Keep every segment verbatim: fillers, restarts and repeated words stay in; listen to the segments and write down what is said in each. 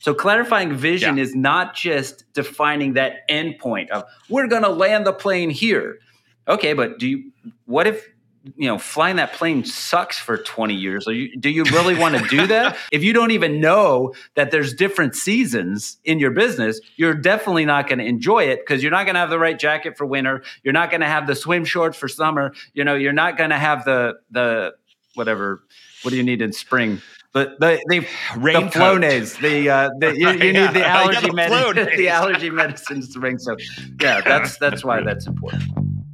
So clarifying vision Yeah. is not just defining that endpoint of we're going to land the plane here. Okay, but do you? What if you know flying that plane sucks for twenty years? Are you, do you really want to do that? If you don't even know that there's different seasons in your business, you're definitely not going to enjoy it because you're not going to have the right jacket for winter. You're not going to have the swim shorts for summer. You know, you're not going to have the the whatever. What do you need in spring? The the the, the Flonase, the uh, the you, you need the allergy the medicine, the allergy medicine in spring. So yeah, that's that's why that's important.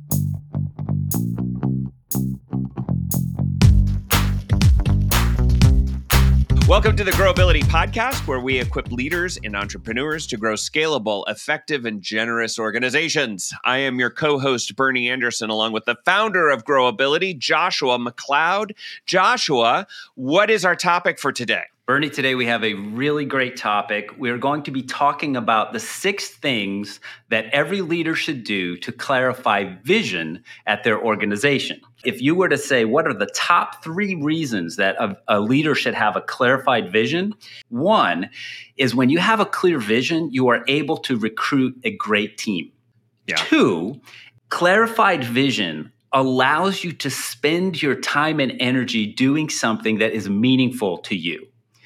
Welcome to the Growability Podcast, where we equip leaders and entrepreneurs to grow scalable, effective, and generous organizations. I am your co-host, Bernie Anderson, along with the founder of Growability, Joshua McLeod. Joshua, what is our topic for today? Bernie, today we have a really great topic. We're going to be talking about the six things that every leader should do to clarify vision at their organization. If you were to say, what are the top three reasons that a, a leader should have a clarified vision? One is when you have a clear vision, you are able to recruit a great team. Yeah. Two, clarified vision allows you to spend your time and energy doing something that is meaningful to you.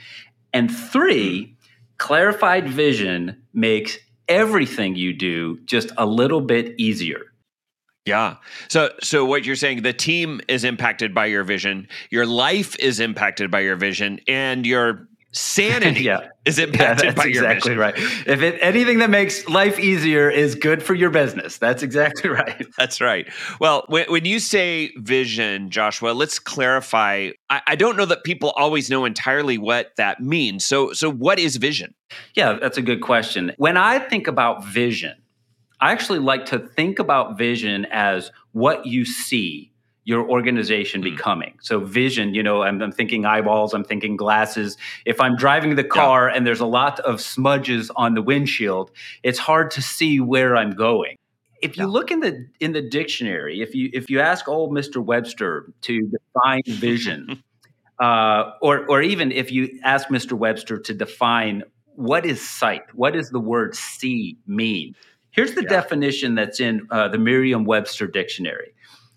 And three, clarified vision makes everything you do just a little bit easier. Yeah. So so what you're saying, the team is impacted by your vision, your life is impacted by your vision, and your sanity yeah. is impacted yeah, by your exactly vision. Right. If it, anything that makes life easier is good for your business. That's exactly right. That's right. Well, when, when you say vision, Joshua, let's clarify. I, I don't know that people always know entirely what that means. So so what is vision? Yeah, that's a good question. When I think about vision, I actually like to think about vision as what you see your organization mm. becoming. So vision, you know, I'm, I'm thinking eyeballs, I'm thinking glasses. If I'm driving the car yeah. and there's a lot of smudges on the windshield, it's hard to see where I'm going. If you yeah. look in the in the dictionary, if you if you ask old Mister Webster to define vision, uh, or or even if you ask Mister Webster to define what is sight, what does the word see mean? Here's the yeah. definition that's in uh, the Merriam-Webster dictionary.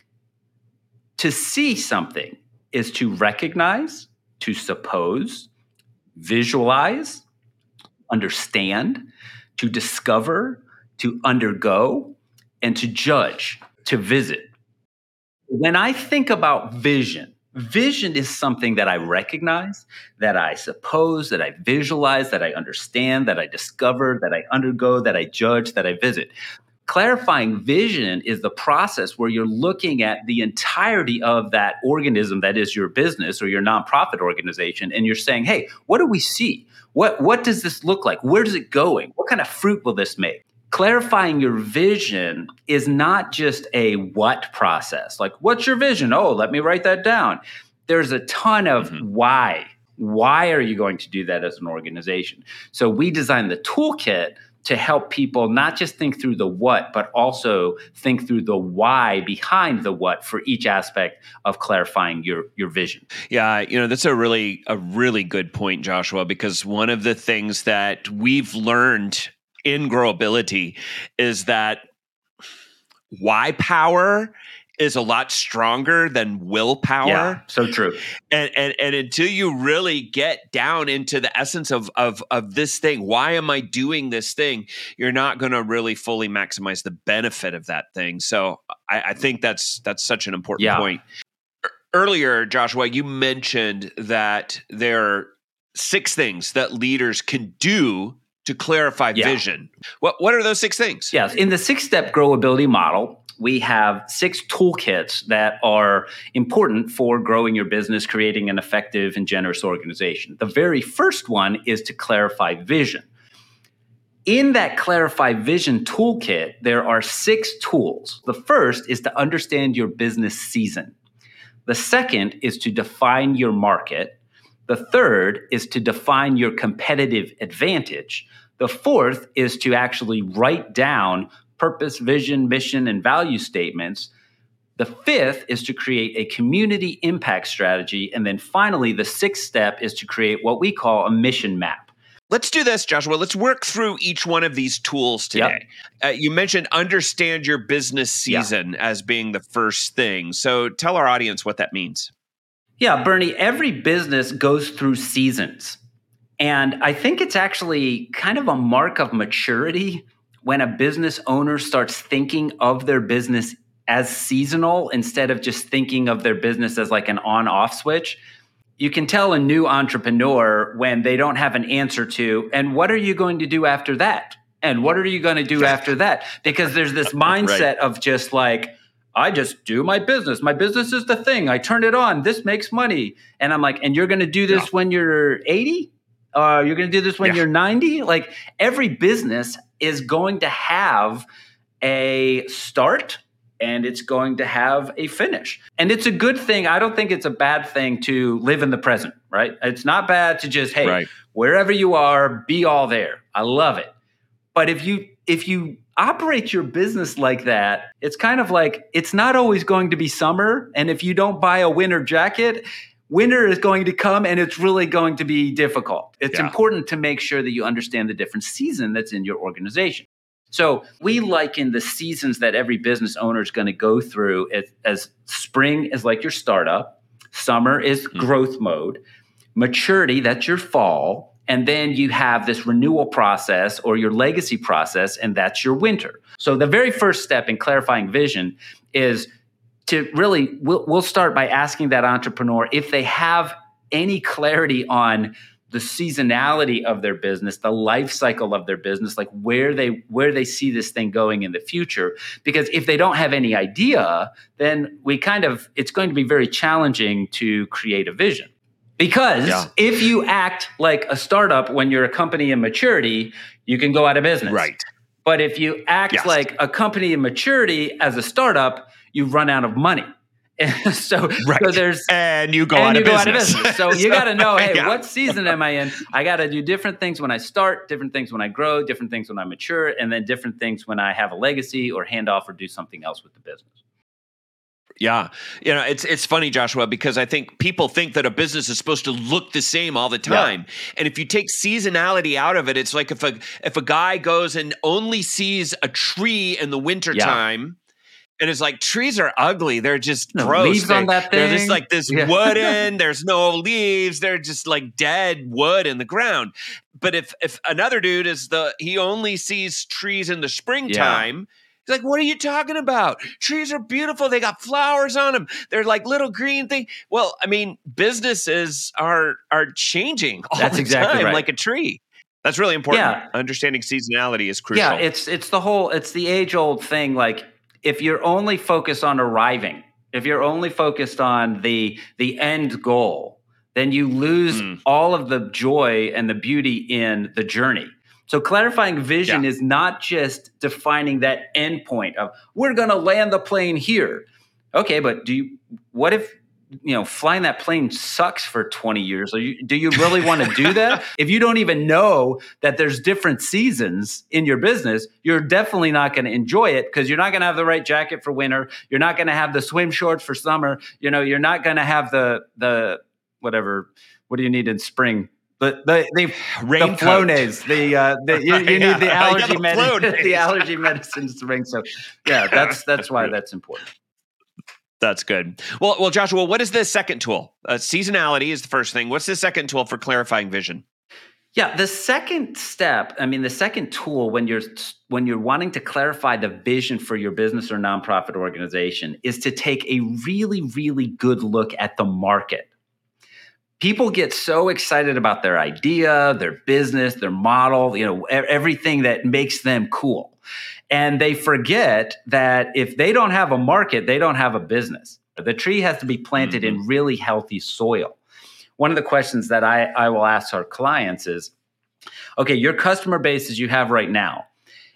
To see something is to recognize, to suppose, visualize, understand, to discover, to undergo, and to judge, to visit. When I think about vision, vision is something that I recognize, that I suppose, that I visualize, that I understand, that I discover, that I undergo, that I judge, that I visit. Clarifying vision is the process where you're looking at the entirety of that organism that is your business or your nonprofit organization, and you're saying, hey, what do we see? What, what does this look like? Where is it going? What kind of fruit will this make? Clarifying your vision is not just a what process. Like, what's your vision? Oh, let me write that down. There's a ton of mm-hmm. why. Why are you going to do that as an organization? So we designed the toolkit to help people not just think through the what, but also think through the why behind the what for each aspect of clarifying your, your vision. Yeah, you know, that's a really, a really good point, Joshua, because one of the things that we've learned in Growability is that why power is a lot stronger than willpower. Yeah, so true. And, and and until you really get down into the essence of of of this thing, why am I doing this thing? You're not going to really fully maximize the benefit of that thing. So I, I think that's that's such an important yeah. point. Earlier, Joshua, you mentioned that there are six things that leaders can do to clarify yeah. vision. What what are those six things? Yes, in the six-step growability model, we have six toolkits that are important for growing your business, creating an effective and generous organization. The very first one is to clarify vision. In that clarify vision toolkit, there are six tools. The first is to understand your business season. The second is to define your market. The third is to define your competitive advantage. The fourth is to actually write down purpose, vision, mission, and value statements. The fifth is to create a community impact strategy. And then finally, the sixth step is to create what we call a mission map. Let's do this, Joshua. Let's work through each one of these tools today. Yep. Uh, you mentioned understand your business season yep. as being the first thing. So tell our audience what that means. Yeah, Bernie, every business goes through seasons. And I think it's actually kind of a mark of maturity when a business owner starts thinking of their business as seasonal instead of just thinking of their business as like an on-off switch. You can tell a new entrepreneur when they don't have an answer to, and what are you going to do after that? And what are you going to do after that? Because there's this mindset right. of just like, I just do my business. My business is the thing. I turn it on. This makes money. And I'm like, and you're going to do this yeah. when you're eighty? Uh, you're going to do this when yeah. you're ninety? Like every business is going to have a start and it's going to have a finish. And it's a good thing. I don't think it's a bad thing to live in the present, right? It's not bad to just, hey, right. wherever you are, be all there. I love it. But if you if you operate your business like that, it's kind of like it's not always going to be summer. And if you don't buy a winter jacket, winter is going to come and it's really going to be difficult. It's yeah. important to make sure that you understand the different season that's in your organization. So we liken the seasons that every business owner is going to go through as, as spring is like your startup, summer is mm-hmm. growth mode, maturity, that's your fall, and then you have this renewal process or your legacy process, and that's your winter. So the very first step in clarifying vision is to really, we'll, we'll start by asking that entrepreneur if they have any clarity on the seasonality of their business, the life cycle of their business, like where they where they see this thing going in the future. Because if they don't have any idea, then we kind of, it's going to be very challenging to create a vision. Because yeah. if you act like a startup when you're a company in maturity, you can go out of business. Right. But if you act yes. like a company in maturity as a startup, you run out of money. so, right. so there's and you go, and out, you of go out of business. So, so you got to know, hey, yeah. what season am I in? I got to do different things when I start, different things when I grow, different things when I mature, and then different things when I have a legacy or hand off or do something else with the business. Yeah. You know, it's it's funny, Joshua, because I think people think that a business is supposed to look the same all the time. Yeah. And if you take seasonality out of it, it's like if a if a guy goes and only sees a tree in the wintertime, yeah. and it's like, trees are ugly. They're just no gross. Leaves they, on that thing. They're just like this yeah. wooden, there's no leaves. They're just like dead wood in the ground. But if if another dude is the, he only sees trees in the springtime, yeah. he's like, what are you talking about? Trees are beautiful. They got flowers on them. They're like little green thing. Well, I mean, businesses are are changing all That's the exactly time, right. like a tree. That's really important. Yeah. Understanding seasonality is crucial. Yeah, it's it's the whole, it's the age-old thing. Like, if you're only focused on arriving, if you're only focused on the the end goal, then you lose mm. all of the joy and the beauty in the journey. So clarifying vision yeah. is not just defining that end point of we're going to land the plane here. Okay, but do you? What if you know flying that plane sucks for twenty years? Are you, do you really want to do that? If you don't even know that there's different seasons in your business, you're definitely not going to enjoy it because you're not going to have the right jacket for winter. You're not going to have the swim shorts for summer. You know, you're not going to have the the whatever. What do you need in spring? The the the, the Flonase, the uh, the you, you yeah, need the allergy the, med- the allergy medicines to bring. So yeah, that's that's why that's important. That's good. Well, well, Joshua, what is the second tool? Uh, seasonality is the first thing. What's the second tool for clarifying vision? Yeah, the second step, I mean, the second tool when you're when you're wanting to clarify the vision for your business or nonprofit organization is to take a really, really good look at the market. People get so excited about their idea, their business, their model, you know, everything that makes them cool. And they forget that if they don't have a market, they don't have a business. The tree has to be planted mm-hmm. in really healthy soil. One of the questions that I, I will ask our clients is, okay, your customer base as you have right now,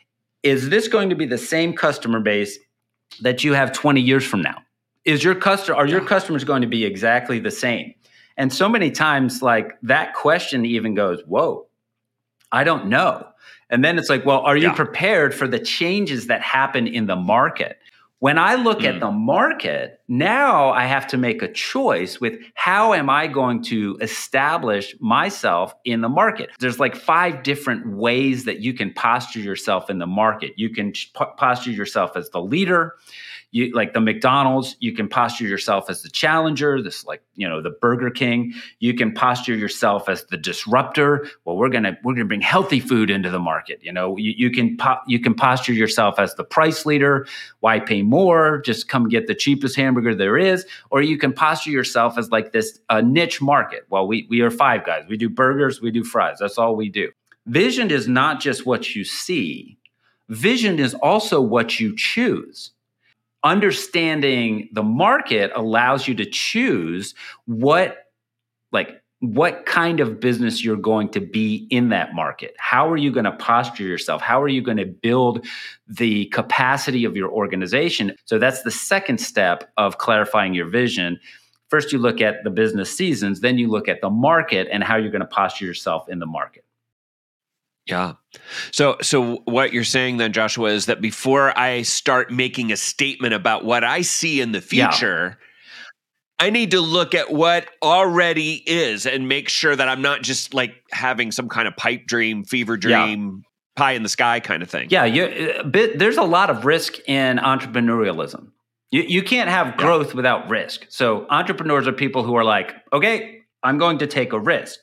is this going to be the same customer base that you have twenty years from now? Is your customer, are your customers going to be exactly the same? And so many times, like that question even goes, whoa, I don't know. And then it's like, well, are you yeah. prepared for the changes that happen in the market? When I look mm. at the market, Now I have to make a choice with how am I going to establish myself in the market? There's like five different ways that you can posture yourself in the market. You can p- posture yourself as the leader. You, like the McDonald's, you can posture yourself as the challenger, this like, you know, the Burger King. You can posture yourself as the disruptor. Well, we're going to we're going to bring healthy food into the market. You know, you, you can po- you can posture yourself as the price leader. Why pay more? Just come get the cheapest hamburger there is. Or you can posture yourself as like this uh, niche market. Well, we we are Five Guys. We do burgers, we do fries. That's all we do. Vision is not just what you see. Vision is also what you choose. Understanding the market allows you to choose what, like, what kind of business you're going to be in that market. How are you going to posture yourself? How are you going to build the capacity of your organization? So that's the second step of clarifying your vision. First, you look at the business seasons, then you look at the market and how you're going to posture yourself in the market. Yeah. So so what you're saying then, Joshua, is that before I start making a statement about what I see in the future, yeah. I need to look at what already is and make sure that I'm not just like having some kind of pipe dream, fever dream, yeah. pie in the sky kind of thing. Yeah, you, a bit, there's a lot of risk in entrepreneurialism. You, you can't have growth yeah. without risk. So entrepreneurs are people who are like, okay, I'm going to take a risk.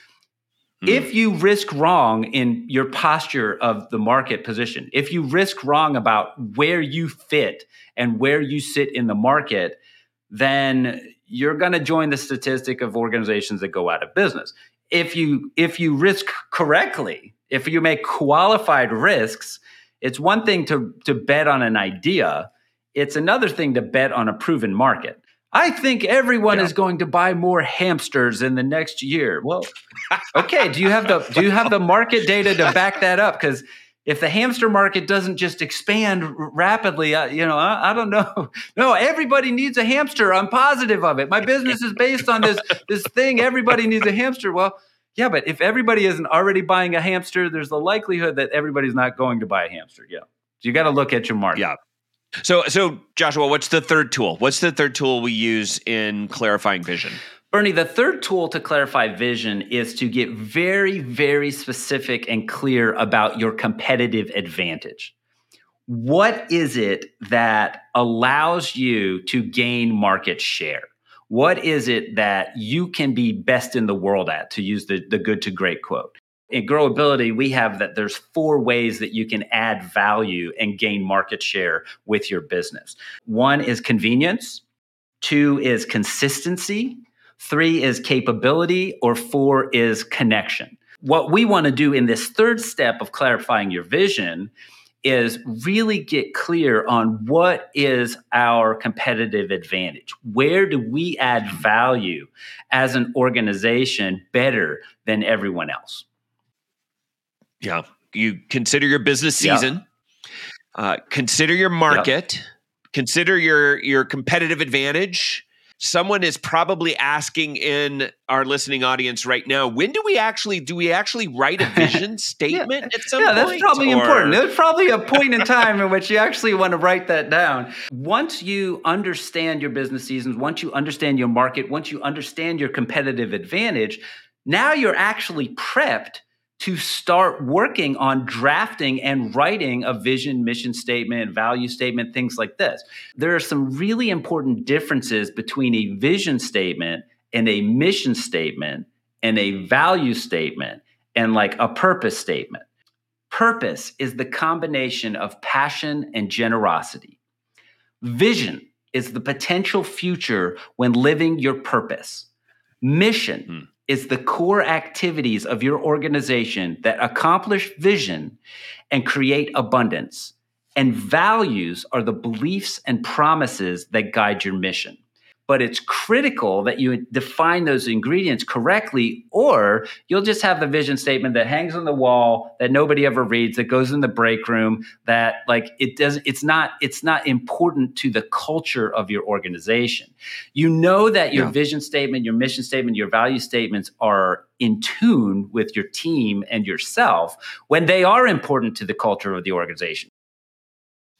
If you risk wrong in your posture of the market position, if you risk wrong about where you fit and where you sit in the market, then you're going to join the statistic of organizations that go out of business. If you if you risk correctly, if you make qualified risks, it's one thing to, to bet on an idea. It's another thing to bet on a proven market. I think everyone yeah. is going to buy more hamsters in the next year. Well, okay. Do you have the do you have the market data to back that up? Because if the hamster market doesn't just expand r- rapidly, uh, you know, I, I don't know. No, everybody needs a hamster. I'm positive of it. My business is based on this this thing. Everybody needs a hamster. Well, yeah, but if everybody isn't already buying a hamster, there's the likelihood that everybody's not going to buy a hamster. Yeah, so you got to look at your market. Yeah. So, so Joshua, what's the third tool? What's the third tool we use in clarifying vision? Bernie, the third tool to clarify vision is to get very, very specific and clear about your competitive advantage. What is it that allows you to gain market share? What is it that you can be best in the world at, to use the, the good to great quote? In Growability, we have that there's four ways that you can add value and gain market share with your business. One is convenience. Two is consistency. Three is capability. Or four is connection. What we want to do in this third step of clarifying your vision is really get clear on what is our competitive advantage. Where do we add value as an organization better than everyone else? Yeah. You consider your business season, yeah. uh, consider your market, yep. consider your, your competitive advantage. Someone is probably asking in our listening audience right now, when do we actually, do we actually write a vision statement yeah. at some yeah, point? Yeah, that's probably or... important. There's probably a point in time in which you actually want to write that down. Once you understand your business seasons, once you understand your market, once you understand your competitive advantage, now you're actually prepped to start working on drafting and writing a vision, mission statement, value statement, things like this. There are some really important differences between a vision statement and a mission statement and a value statement and like a purpose statement. Purpose is the combination of passion and generosity. Vision is the potential future when living your purpose. Mission hmm. is the core activities of your organization that accomplish vision and create abundance. And values are the beliefs and promises that guide your mission. But it's critical that you define those ingredients correctly, or you'll just have the vision statement that hangs on the wall that nobody ever reads, that goes in the break room, that like it doesn't, it's not, it's not important to the culture of your organization. You know that your yeah. vision statement, your mission statement, your value statements are in tune with your team and yourself when they are important to the culture of the organization.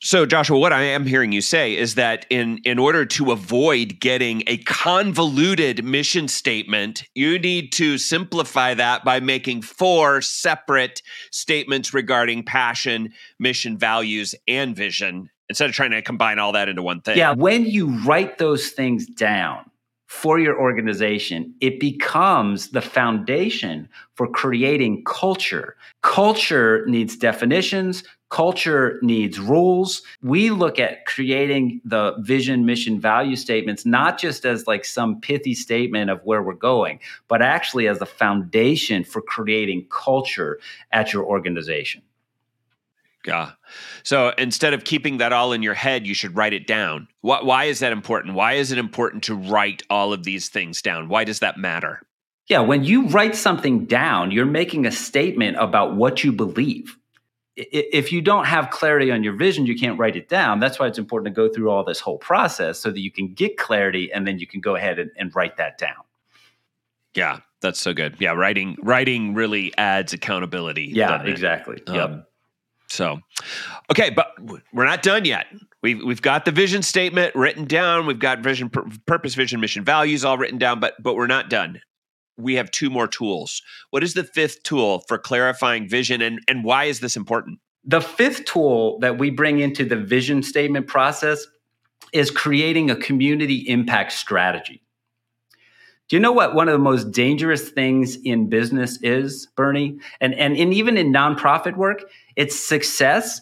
So, Joshua, what I am hearing you say is that in, in order to avoid getting a convoluted mission statement, you need to simplify that by making four separate statements regarding passion, mission, values, and vision, instead of trying to combine all that into one thing. Yeah, when you write those things down for your organization, it becomes the foundation for creating culture. Culture needs definitions. Culture needs rules. We look at creating the vision, mission, value statements, not just as like some pithy statement of where we're going, but actually as the foundation for creating culture at your organization. Yeah. So instead of keeping that all in your head, you should write it down. Why, why is that important? Why is it important to write all of these things down? Why does that matter? Yeah, when you write something down, you're making a statement about what you believe. If you don't have clarity on your vision, you can't write it down. That's why it's important to go through all this whole process so that you can get clarity and then you can go ahead and, and write that down. Yeah, that's so good. Yeah, writing writing really adds accountability. Yeah, exactly. Um, yep. So, okay, but we're not done yet. We've we've got the vision statement written down. We've got vision, purpose, vision, mission, values all written down. But but we're not done. We have two more tools. What is the fifth tool for clarifying vision, and and why is this important? The fifth tool that we bring into the vision statement process is creating a community impact strategy. Do you know what one of the most dangerous things in business is, Bernie? And, and, and even in nonprofit work, it's success.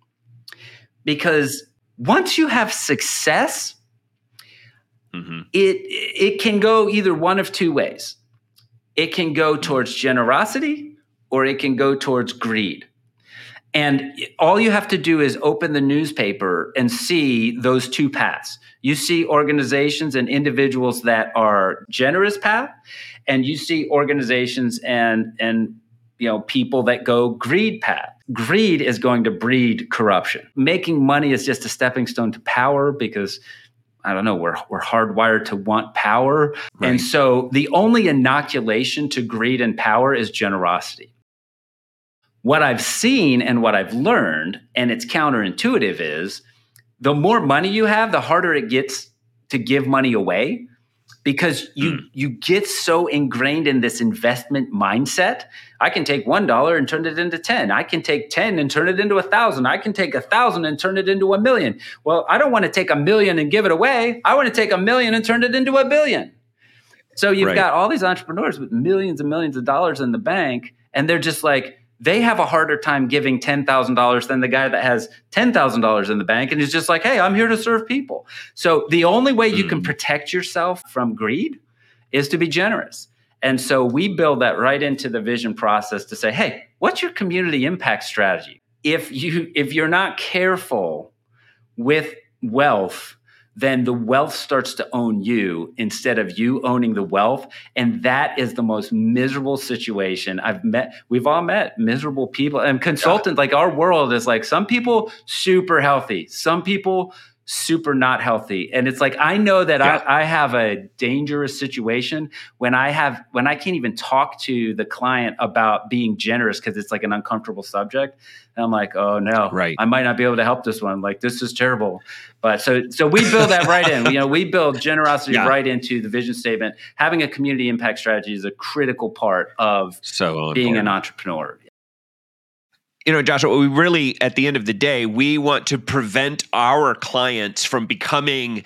Because once you have success, mm-hmm. it, it can go either one of two ways. It can go towards generosity or it can go towards greed. And all you have to do is open the newspaper and see those two paths. You see organizations and individuals that are generous path, and you see organizations and, and you know people that go greed path. Greed is going to breed corruption. Making money is just a stepping stone to power because I don't know, we're we're hardwired to want power. Right. And so the only inoculation to greed and power is generosity. What I've seen and what I've learned, and it's counterintuitive, is the more money you have, the harder it gets to give money away because you mm. you get so ingrained in this investment mindset. I can take one dollar and turn it into ten. I can take ten and turn it into a thousand. I can take a thousand and turn it into a million. Well, I don't want to take a million and give it away. I want to take a million and turn it into a billion. So you've right. got all these entrepreneurs with millions and millions of dollars in the bank, and they're just like, they have a harder time giving ten thousand dollars than the guy that has ten thousand dollars in the bank and is just like, hey, I'm here to serve people. So the only way you mm. can protect yourself from greed is to be generous. And so we build that right into the vision process to say, hey, what's your community impact strategy? If you if you're not careful with wealth, then the wealth starts to own you instead of you owning the wealth. And that is the most miserable situation I've met. We've all met miserable people and consultants. Yeah. Like our world is like some people super healthy, some people super not healthy. And it's like, I know that yeah. I, I have a dangerous situation when I have, when I can't even talk to the client about being generous because it's like an uncomfortable subject. And I'm like, oh no, right. I might not be able to help this one. Like, this is terrible. But so, so we build that right in, you know, we build generosity yeah. right into the vision statement. Having a community impact strategy is a critical part of so being an entrepreneur. You know, Joshua, we really, at the end of the day, we want to prevent our clients from becoming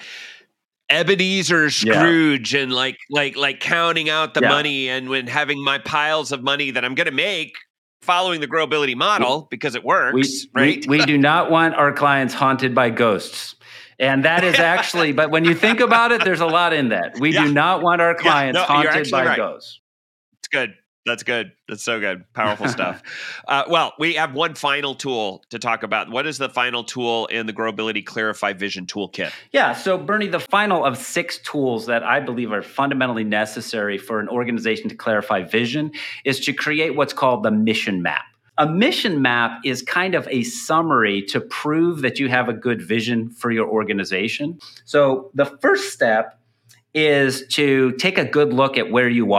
Ebenezer Scrooge yeah. and like, like, like counting out the yeah. money and when having my piles of money that I'm going to make following the Growability model we, because it works, we, right? We, we do not want our clients haunted by ghosts. And that is actually, but when you think about it, there's a lot in that. We yeah. do not want our clients yeah, no, haunted by right. ghosts. It's good. That's good. That's so good. Powerful stuff. Uh, well, we have one final tool to talk about. What is the final tool in the Growability Clarify Vision Toolkit? Yeah. So, Bernie, the final of six tools that I believe are fundamentally necessary for an organization to clarify vision is to create what's called the mission map. A mission map is kind of a summary to prove that you have a good vision for your organization. So the first step is to take a good look at where you are.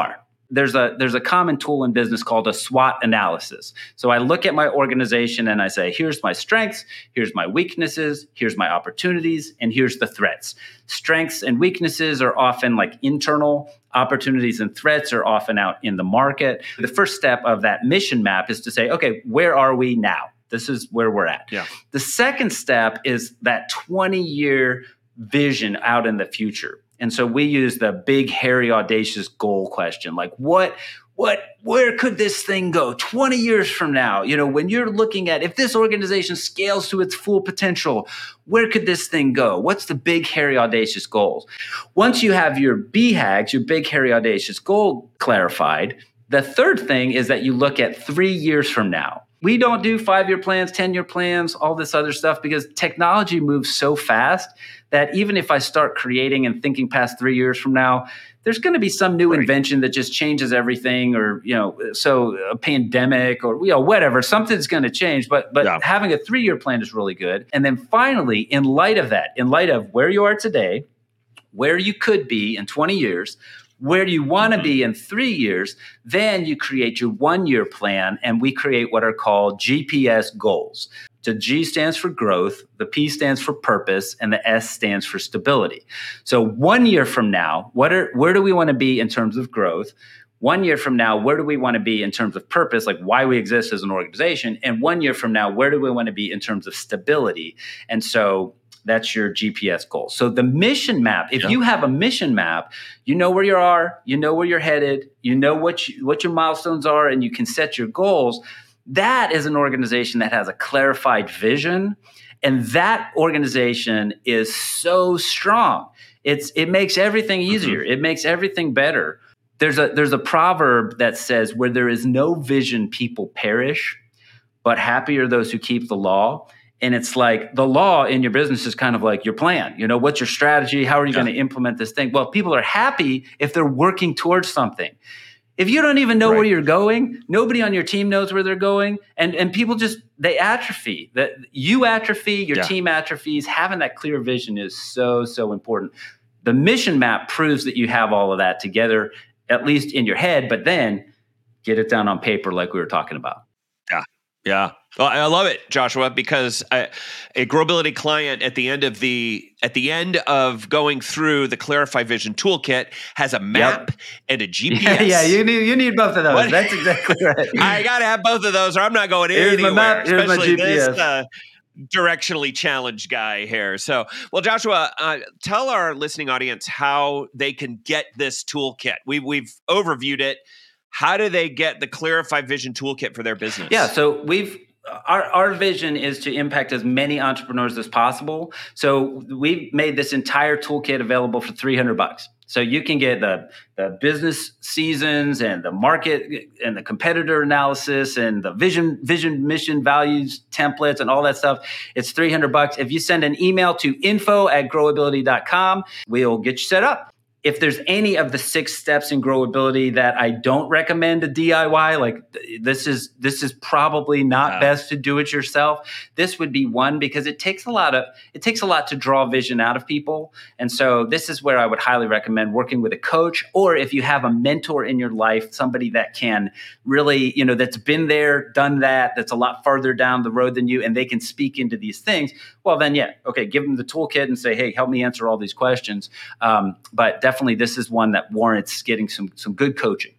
there's a there's a common tool in business called a SWOT analysis. So I look at my organization and I say, here's my strengths, here's my weaknesses, here's my opportunities, and here's the threats. Strengths and weaknesses are often like internal. Opportunities and threats are often out in the market. The first step of that mission map is to say, okay, where are we now? This is where we're at. Yeah. The second step is that twenty-year vision out in the future. And so we use the big, hairy, audacious goal question. Like what, what, where could this thing go twenty years from now? You know, when you're looking at if this organization scales to its full potential, where could this thing go? What's the big, hairy, audacious goals? Once you have your B HAGs, your big, hairy, audacious goal clarified, the third thing is that you look at three years from now. We don't do five-year plans, ten-year plans, all this other stuff because technology moves so fast that even if I start creating and thinking past three years from now, there's going to be some new right. invention that just changes everything, or you know, so a pandemic, or you know, whatever. Something's going to change. But but yeah. having a three-year plan is really good. And then finally, in light of that, in light of where you are today, where you could be in twenty years. Where do you want to mm-hmm. be in three years? Then you create your one-year plan, and we create what are called G P S goals. The G stands for growth, the P stands for purpose, and the S stands for stability. So one year from now, what are where do we want to be in terms of growth? One year from now, where do we want to be in terms of purpose, like why we exist as an organization? And one year from now, where do we want to be in terms of stability? And so that's your G P S goal. So the mission map, if yeah. you have a mission map, you know where you are, you know where you're headed, you know what you, what your milestones are, and you can set your goals. That is an organization that has a clarified vision. And that organization is so strong. It's it makes everything easier. Mm-hmm. It makes everything better. There's a there's a proverb that says, where there is no vision, people perish, but happy are those who keep the law. And it's like the law in your business is kind of like your plan. You know, what's your strategy? How are you yeah. going to implement this thing? Well, people are happy if they're working towards something. If you don't even know right. where you're going, nobody on your team knows where they're going. And, and people just, they atrophy. That you atrophy, your yeah. team atrophies. Having that clear vision is so, so important. The mission map proves that you have all of that together, at least in your head, but then get it down on paper like we were talking about. Yeah. Yeah. Well, I love it, Joshua, because I, a Growability client at the end of the at the end of going through the Clarify Vision Toolkit has a map yep. and a G P S. Yeah, yeah, you need you need both of those. What? That's exactly right. I got to have both of those, or I'm not going here's anywhere. My map, here's especially my G P S. This uh, directionally challenged guy here. So, well, Joshua, uh, tell our listening audience how they can get this toolkit. We we've overviewed it. How do they get the Clarify Vision Toolkit for their business? Yeah, so we've our our vision is to impact as many entrepreneurs as possible. So we've made this entire toolkit available for three hundred bucks. So you can get the the business seasons and the market and the competitor analysis and the vision, vision, mission, values, templates, and all that stuff. It's three hundred bucks. If you send an email to info at growability dot com, we'll get you set up. If there's any of the six steps in Growability that I don't recommend a D I Y, like this is this is probably not yeah. best to do it yourself. This would be one because it takes a lot of it takes a lot to draw vision out of people. And so this is where I would highly recommend working with a coach, or if you have a mentor in your life, somebody that can really, you know, that's been there, done that, that's a lot farther down the road than you, and they can speak into these things. Well, then, yeah, okay, give them the toolkit and say, hey, help me answer all these questions. Um, but definitely this is one that warrants getting some some good coaching.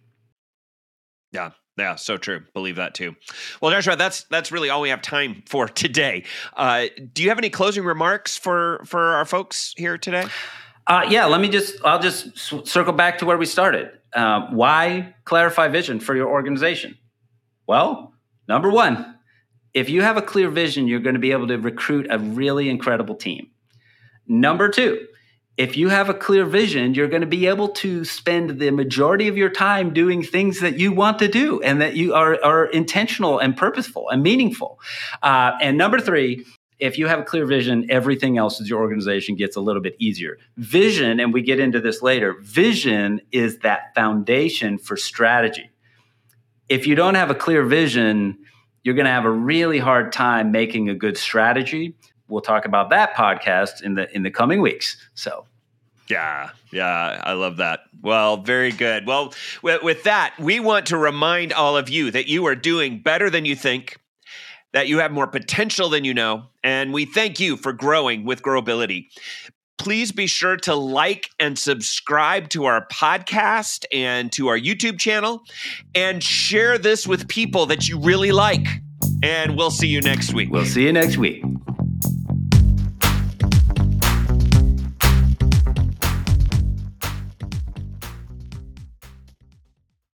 Yeah, yeah, so true. Believe that too. Well, Joshua, that's that's really all we have time for today. Uh, do you have any closing remarks for for our folks here today? Uh, yeah, let me just, I'll just circle back to where we started. Uh, why clarify vision for your organization? Well, number one, if you have a clear vision, you're going to be able to recruit a really incredible team. Number two, if you have a clear vision, you're going to be able to spend the majority of your time doing things that you want to do and that you are, are intentional and purposeful and meaningful. Uh, and number three, if you have a clear vision, everything else in your organization gets a little bit easier. Vision, and we get into this later, vision is that foundation for strategy. If you don't have a clear vision, you're going to have a really hard time making a good strategy. We'll talk about that podcast in the in the coming weeks. So, Yeah, yeah, I love that. Well, very good. Well, with, with that, we want to remind all of you that you are doing better than you think, that you have more potential than you know, and we thank you for growing with Growability. Please be sure to like and subscribe to our podcast and to our YouTube channel, and share this with people that you really like. And we'll see you next week. We'll see you next week.